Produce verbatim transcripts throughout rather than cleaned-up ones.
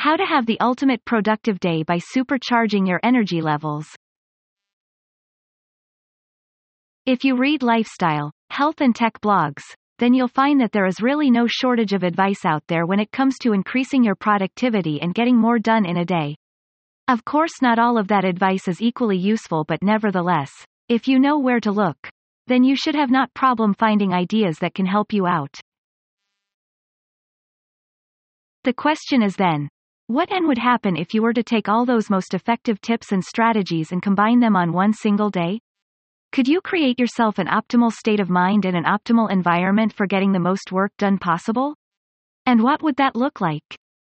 How to have the ultimate productive day by supercharging your energy levels. If you read lifestyle, health and tech blogs, then you'll find that there is really no shortage of advice out there when it comes to increasing your productivity and getting more done in a day. Of course, not all of that advice is equally useful, but nevertheless, if you know where to look, then you should have not problem finding ideas that can help you out. The question is then, what then would happen if you were to take all those most effective tips and strategies and combine them on one single day? Could you create yourself an optimal state of mind and an optimal environment for getting the most work done possible? And what would that look like?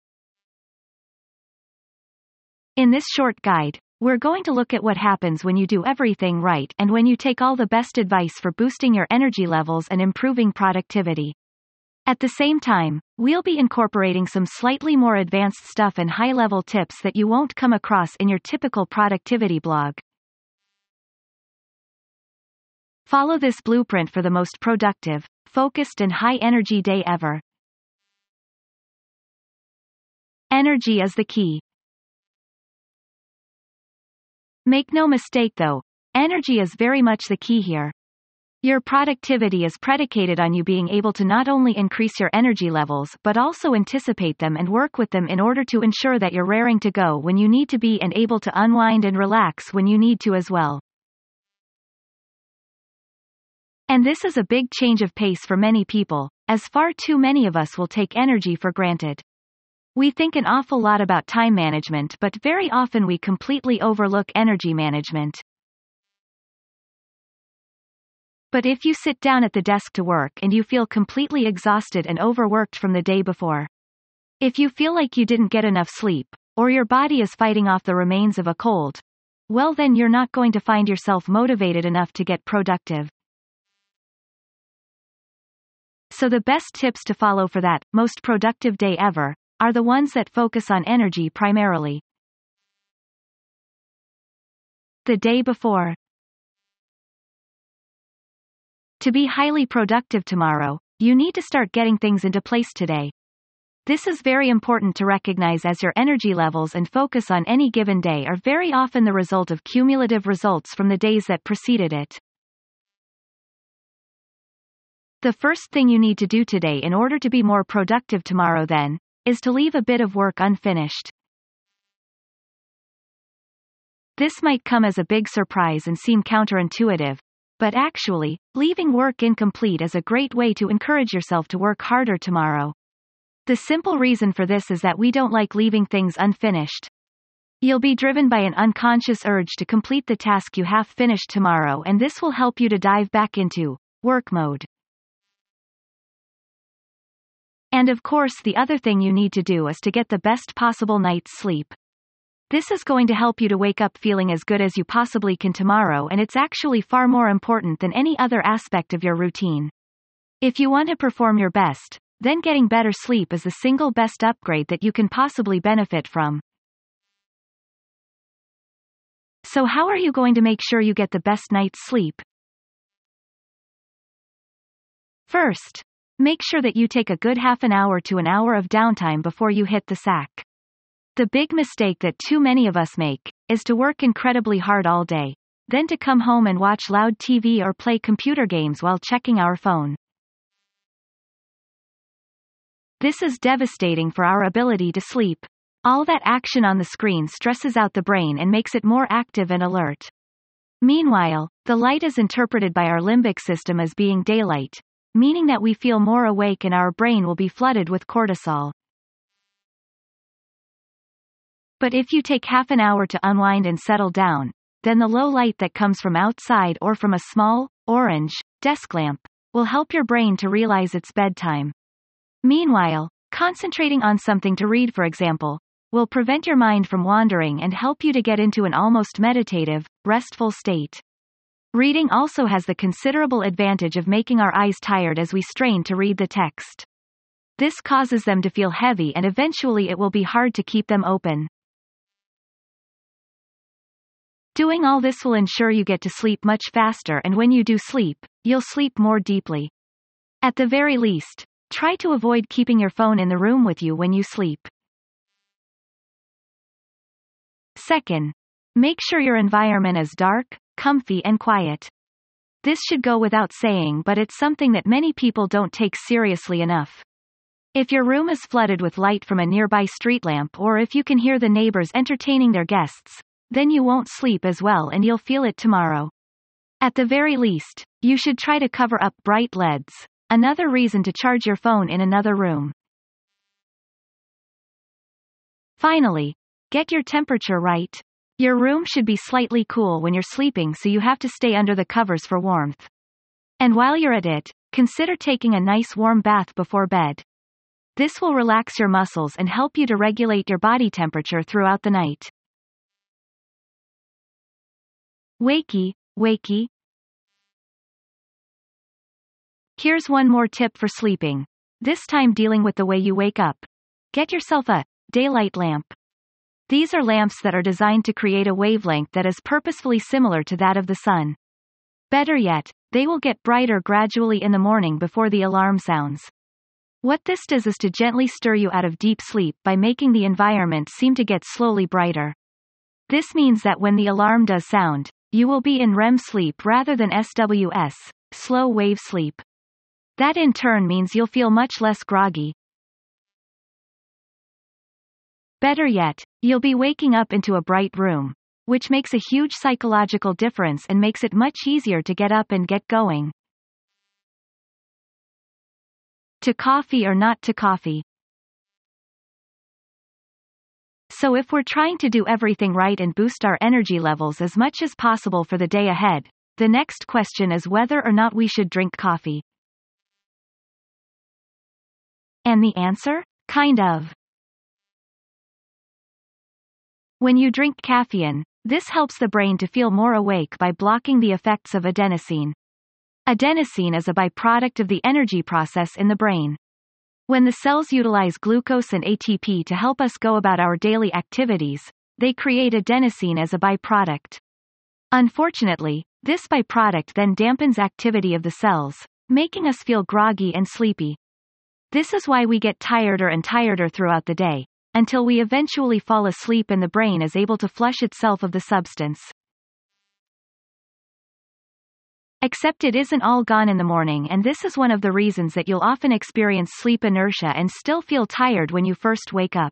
In this short guide, we're going to look at what happens when you do everything right and when you take all the best advice for boosting your energy levels and improving productivity. At the same time, we'll be incorporating some slightly more advanced stuff and high-level tips that you won't come across in your typical productivity blog. Follow this blueprint for the most productive, focused and high-energy day ever. Energy is the key. Make no mistake though, energy is very much the key here. Your productivity is predicated on you being able to not only increase your energy levels but also anticipate them and work with them in order to ensure that you're raring to go when you need to be and able to unwind and relax when you need to as well. And this is a big change of pace for many people, as far too many of us will take energy for granted. We think an awful lot about time management, but very often we completely overlook energy management. But if you sit down at the desk to work and you feel completely exhausted and overworked from the day before, if you feel like you didn't get enough sleep, or your body is fighting off the remains of a cold, well then you're not going to find yourself motivated enough to get productive. So the best tips to follow for that most productive day ever are the ones that focus on energy primarily. The day before. To be highly productive tomorrow, you need to start getting things into place today. This is very important to recognize, as your energy levels and focus on any given day are very often the result of cumulative results from the days that preceded it. The first thing you need to do today in order to be more productive tomorrow then, is to leave a bit of work unfinished. This might come as a big surprise and seem counterintuitive, but actually, leaving work incomplete is a great way to encourage yourself to work harder tomorrow. The simple reason for this is that we don't like leaving things unfinished. You'll be driven by an unconscious urge to complete the task you have finished tomorrow, and this will help you to dive back into work mode. And of course, the other thing you need to do is to get the best possible night's sleep. This is going to help you to wake up feeling as good as you possibly can tomorrow, and it's actually far more important than any other aspect of your routine. If you want to perform your best, then getting better sleep is the single best upgrade that you can possibly benefit from. So how are you going to make sure you get the best night's sleep? First, make sure that you take a good half an hour to an hour of downtime before you hit the sack. The big mistake that too many of us make is to work incredibly hard all day, then to come home and watch loud T V or play computer games while checking our phone. This is devastating for our ability to sleep. All that action on the screen stresses out the brain and makes it more active and alert. Meanwhile, the light is interpreted by our limbic system as being daylight, meaning that we feel more awake and our brain will be flooded with cortisol. But if you take half an hour to unwind and settle down, then the low light that comes from outside or from a small, orange, desk lamp will help your brain to realize it's bedtime. Meanwhile, concentrating on something to read, for example, will prevent your mind from wandering and help you to get into an almost meditative, restful state. Reading also has the considerable advantage of making our eyes tired as we strain to read the text. This causes them to feel heavy, and eventually it will be hard to keep them open. Doing all this will ensure you get to sleep much faster, and when you do sleep, you'll sleep more deeply. At the very least, try to avoid keeping your phone in the room with you when you sleep. Second, make sure your environment is dark, comfy and quiet. This should go without saying, but it's something that many people don't take seriously enough. If your room is flooded with light from a nearby street lamp, or if you can hear the neighbors entertaining their guests, then you won't sleep as well and you'll feel it tomorrow. At the very least, you should try to cover up bright L E Ds. Another reason to charge your phone in another room. Finally, get your temperature right. Your room should be slightly cool when you're sleeping, so you have to stay under the covers for warmth. And while you're at it, consider taking a nice warm bath before bed. This will relax your muscles and help you to regulate your body temperature throughout the night. Wakey, wakey. Here's one more tip for sleeping. This time dealing with the way you wake up. Get yourself a daylight lamp. These are lamps that are designed to create a wavelength that is purposefully similar to that of the sun. Better yet, they will get brighter gradually in the morning before the alarm sounds. What this does is to gently stir you out of deep sleep by making the environment seem to get slowly brighter. This means that when the alarm does sound, you will be in R E M sleep rather than S W S, slow wave sleep. That in turn means you'll feel much less groggy. Better yet, you'll be waking up into a bright room, which makes a huge psychological difference and makes it much easier to get up and get going. To coffee or not to coffee? So if we're trying to do everything right and boost our energy levels as much as possible for the day ahead, the next question is whether or not we should drink coffee. And the answer? Kind of. When you drink caffeine, this helps the brain to feel more awake by blocking the effects of adenosine. Adenosine is a byproduct of the energy process in the brain. When the cells utilize glucose and A T P to help us go about our daily activities, they create adenosine as a byproduct. Unfortunately, this byproduct then dampens activity of the cells, making us feel groggy and sleepy. This is why we get tireder and tireder throughout the day, until we eventually fall asleep and the brain is able to flush itself of the substance. Except it isn't all gone in the morning, and this is one of the reasons that you'll often experience sleep inertia and still feel tired when you first wake up.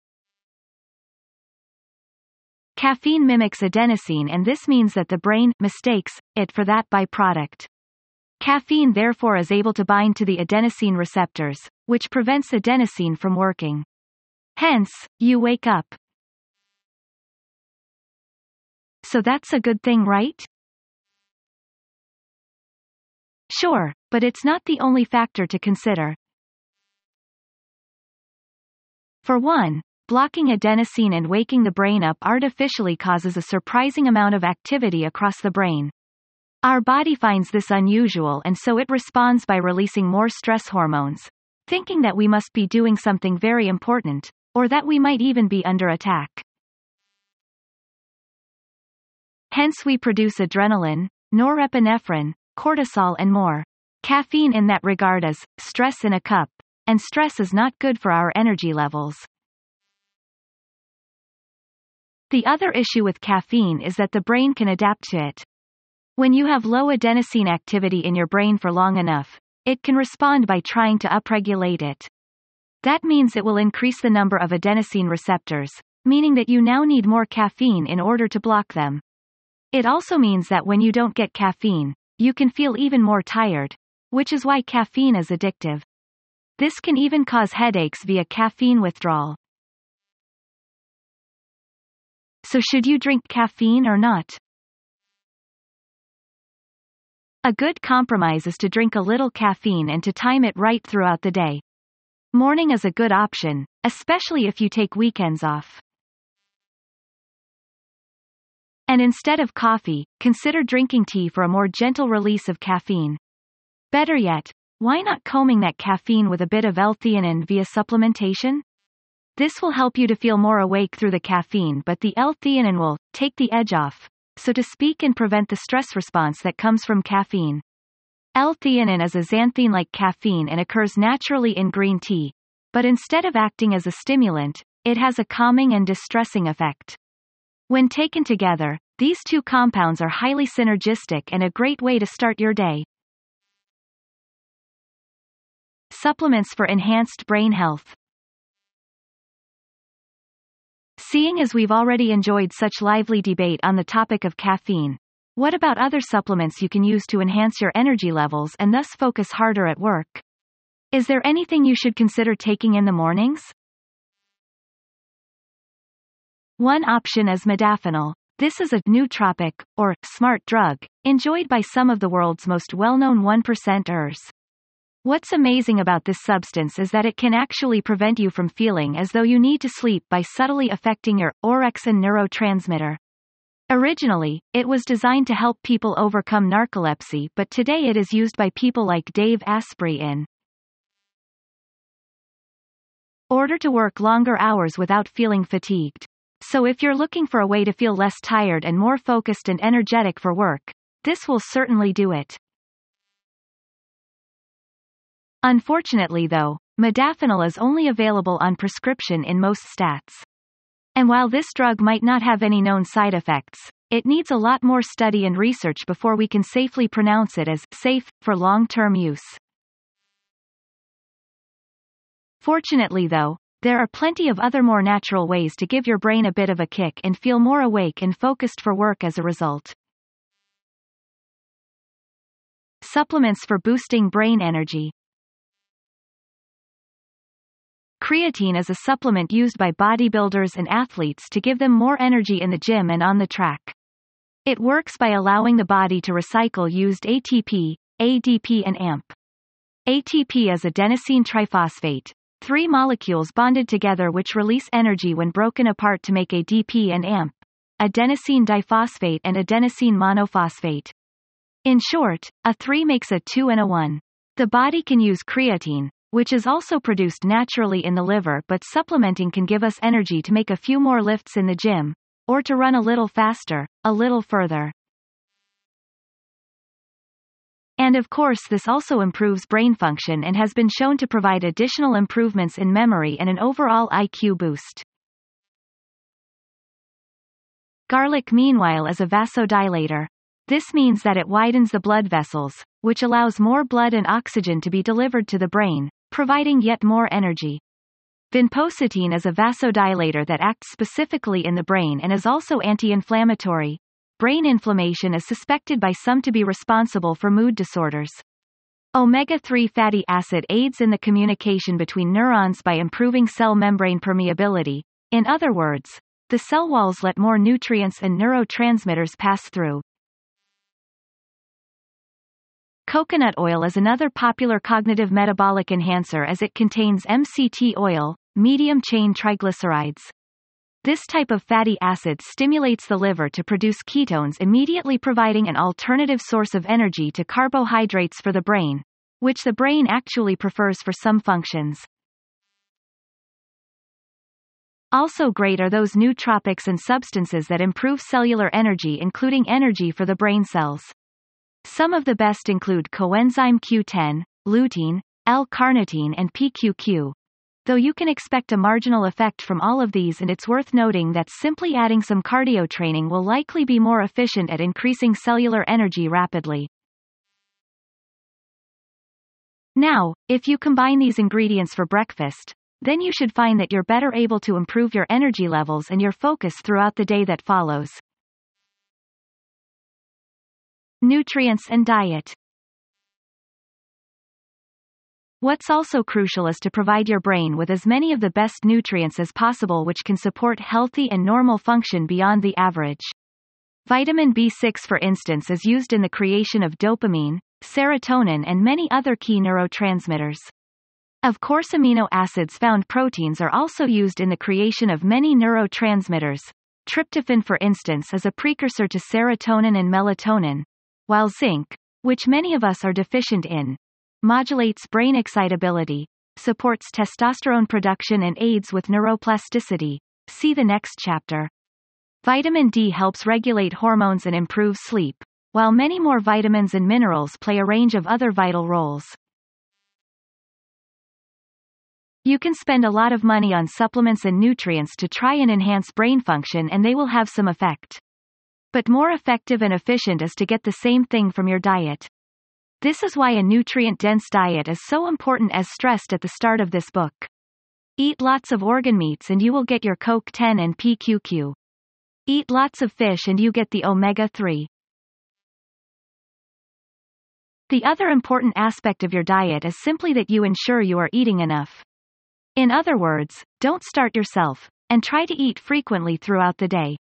Caffeine mimics adenosine, and this means that the brain mistakes it for that byproduct. Caffeine therefore is able to bind to the adenosine receptors, which prevents adenosine from working. Hence, you wake up. So that's a good thing, right? Sure, but it's not the only factor to consider. For one, blocking adenosine and waking the brain up artificially causes a surprising amount of activity across the brain. Our body finds this unusual, and so it responds by releasing more stress hormones, thinking that we must be doing something very important, or that we might even be under attack. Hence we produce adrenaline, norepinephrine, cortisol and more. Caffeine in that regard is stress in a cup, and stress is not good for our energy levels. The other issue with caffeine is that the brain can adapt to it. When you have low adenosine activity in your brain for long enough, it can respond by trying to upregulate it. That means it will increase the number of adenosine receptors, meaning that you now need more caffeine in order to block them. It also means that when you don't get caffeine, you can feel even more tired, which is why caffeine is addictive. This can even cause headaches via caffeine withdrawal. So should you drink caffeine or not? A good compromise is to drink a little caffeine and to time it right throughout the day. Morning is a good option, especially if you take weekends off. And instead of coffee, consider drinking tea for a more gentle release of caffeine. Better yet, why not combing that caffeine with a bit of L-theanine via supplementation? This will help you to feel more awake through the caffeine, but the L-theanine will take the edge off, so to speak, and prevent the stress response that comes from caffeine. L-theanine is a xanthine like caffeine and occurs naturally in green tea, but instead of acting as a stimulant, it has a calming and distressing effect. When taken together, these two compounds are highly synergistic and a great way to start your day. Supplements for enhanced brain health. Seeing as we've already enjoyed such lively debate on the topic of caffeine, what about other supplements you can use to enhance your energy levels and thus focus harder at work? Is there anything you should consider taking in the mornings? One option is modafinil. This is a nootropic, or smart drug, enjoyed by some of the world's most well-known one percenters. What's amazing about this substance is that it can actually prevent you from feeling as though you need to sleep by subtly affecting your orexin neurotransmitter. Originally, it was designed to help people overcome narcolepsy, but today it is used by people like Dave Asprey in order to work longer hours without feeling fatigued. So if you're looking for a way to feel less tired and more focused and energetic for work, this will certainly do it. Unfortunately though, modafinil is only available on prescription in most states. And while this drug might not have any known side effects, it needs a lot more study and research before we can safely pronounce it as safe for long-term use. Fortunately though, there are plenty of other more natural ways to give your brain a bit of a kick and feel more awake and focused for work as a result. Supplements for boosting brain energy. Creatine is a supplement used by bodybuilders and athletes to give them more energy in the gym and on the track. It works by allowing the body to recycle used A T P, A D P and A M P. A T P is adenosine triphosphate, three molecules bonded together which release energy when broken apart to make A D P and A M P, adenosine diphosphate and adenosine monophosphate. In short, a three makes a two and a one. The body can use creatine, which is also produced naturally in the liver, but supplementing can give us energy to make a few more lifts in the gym, or to run a little faster, a little further. And of course this also improves brain function and has been shown to provide additional improvements in memory and an overall I Q boost. Garlic meanwhile is a vasodilator. This means that it widens the blood vessels, which allows more blood and oxygen to be delivered to the brain, providing yet more energy. Vinpocetine is a vasodilator that acts specifically in the brain and is also anti-inflammatory. Brain inflammation is suspected by some to be responsible for mood disorders. omega three fatty acid aids in the communication between neurons by improving cell membrane permeability. In other words, the cell walls let more nutrients and neurotransmitters pass through. Coconut oil is another popular cognitive metabolic enhancer as it contains M C T oil, medium-chain triglycerides. This type of fatty acid stimulates the liver to produce ketones, immediately providing an alternative source of energy to carbohydrates for the brain, which the brain actually prefers for some functions. Also great are those nootropics and substances that improve cellular energy, including energy for the brain cells. Some of the best include coenzyme Q ten, lutein, L-carnitine and P Q Q. Though you can expect a marginal effect from all of these, and it's worth noting that simply adding some cardio training will likely be more efficient at increasing cellular energy rapidly. Now, if you combine these ingredients for breakfast, then you should find that you're better able to improve your energy levels and your focus throughout the day that follows. Nutrients and diet. What's also crucial is to provide your brain with as many of the best nutrients as possible which can support healthy and normal function beyond the average. Vitamin B six, for instance, is used in the creation of dopamine, serotonin and many other key neurotransmitters. Of course, amino acids found proteins are also used in the creation of many neurotransmitters. Tryptophan, for instance, is a precursor to serotonin and melatonin, while zinc, which many of us are deficient in, modulates brain excitability, supports testosterone production and aids with neuroplasticity. See the next chapter. Vitamin D helps regulate hormones and improve sleep, while many more vitamins and minerals play a range of other vital roles. You can spend a lot of money on supplements and nutrients to try and enhance brain function, and they will have some effect. But more effective and efficient is to get the same thing from your diet. This is why a nutrient-dense diet is so important, as stressed at the start of this book. Eat lots of organ meats and you will get your C O Q ten and P Q Q. Eat lots of fish and you get the omega three. The other important aspect of your diet is simply that you ensure you are eating enough. In other words, don't start yourself, and try to eat frequently throughout the day.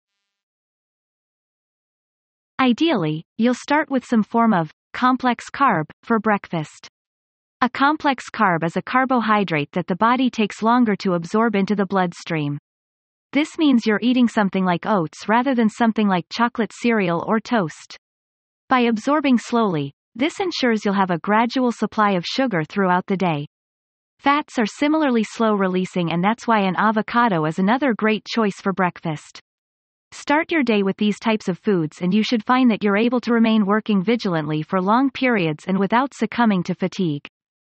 Ideally, you'll start with some form of complex carb for breakfast. A complex carb is a carbohydrate that the body takes longer to absorb into the bloodstream. This means you're eating something like oats rather than something like chocolate cereal or toast. By absorbing slowly, this ensures you'll have a gradual supply of sugar throughout the day. Fats are similarly slow releasing, and that's why an avocado is another great choice for breakfast. Start your day with these types of foods and you should find that you're able to remain working vigilantly for long periods and without succumbing to fatigue.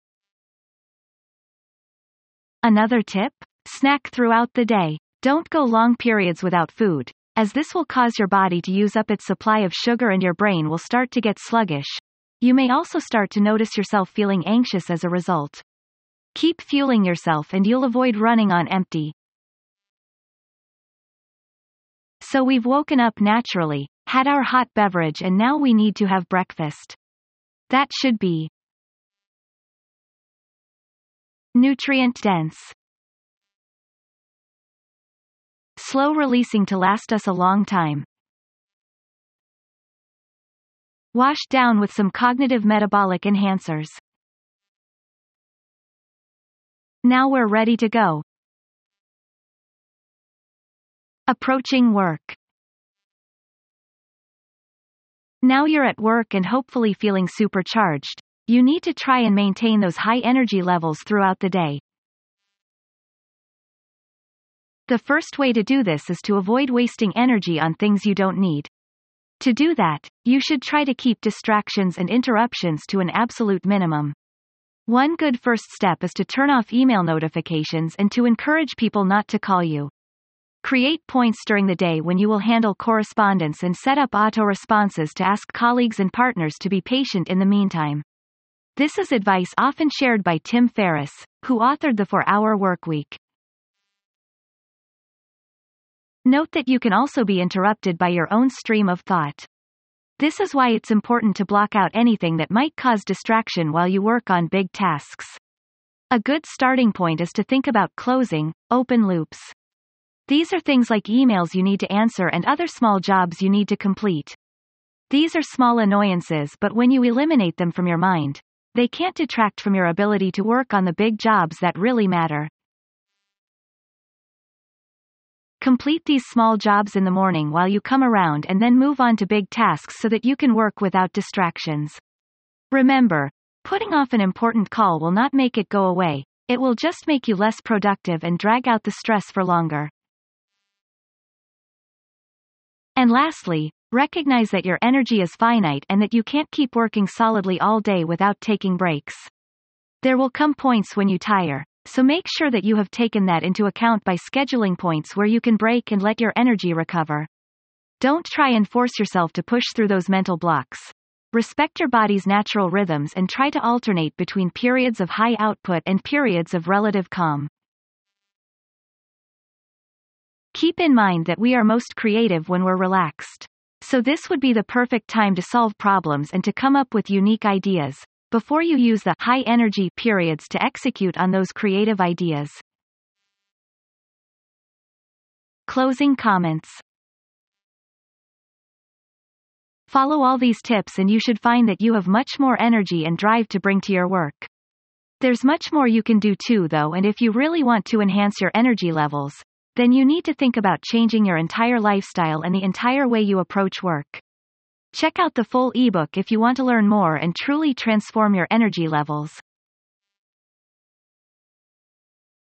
Another tip? Snack throughout the day. Don't go long periods without food, as this will cause your body to use up its supply of sugar and your brain will start to get sluggish. You may also start to notice yourself feeling anxious as a result. Keep fueling yourself and you'll avoid running on empty. So we've woken up naturally, had our hot beverage, and now we need to have breakfast. That should be nutrient-dense, slow releasing to last us a long time, washed down with some cognitive metabolic enhancers. Now we're ready to go. Approaching work. Now you're at work and hopefully feeling supercharged. You need to try and maintain those high energy levels throughout the day. The first way to do this is to avoid wasting energy on things you don't need. To do that, you should try to keep distractions and interruptions to an absolute minimum. One good first step is to turn off email notifications and to encourage people not to call you. Create points during the day when you will handle correspondence and set up auto-responses to ask colleagues and partners to be patient in the meantime. This is advice often shared by Tim Ferriss, who authored the four-hour Workweek. Note that you can also be interrupted by your own stream of thought. This is why it's important to block out anything that might cause distraction while you work on big tasks. A good starting point is to think about closing, open loops. These are things like emails you need to answer and other small jobs you need to complete. These are small annoyances, but when you eliminate them from your mind, they can't detract from your ability to work on the big jobs that really matter. Complete these small jobs in the morning while you come around, and then move on to big tasks so that you can work without distractions. Remember, putting off an important call will not make it go away. It will just make you less productive and drag out the stress for longer. And lastly, recognize that your energy is finite and that you can't keep working solidly all day without taking breaks. There will come points when you tire, so make sure that you have taken that into account by scheduling points where you can break and let your energy recover. Don't try and force yourself to push through those mental blocks. Respect your body's natural rhythms and try to alternate between periods of high output and periods of relative calm. Keep in mind that we are most creative when we're relaxed. So this would be the perfect time to solve problems and to come up with unique ideas, before you use the high energy periods to execute on those creative ideas. Closing comments. Follow all these tips and you should find that you have much more energy and drive to bring to your work. There's much more you can do too though, and if you really want to enhance your energy levels, then you need to think about changing your entire lifestyle and the entire way you approach work. Check out the full ebook if you want to learn more and truly transform your energy levels.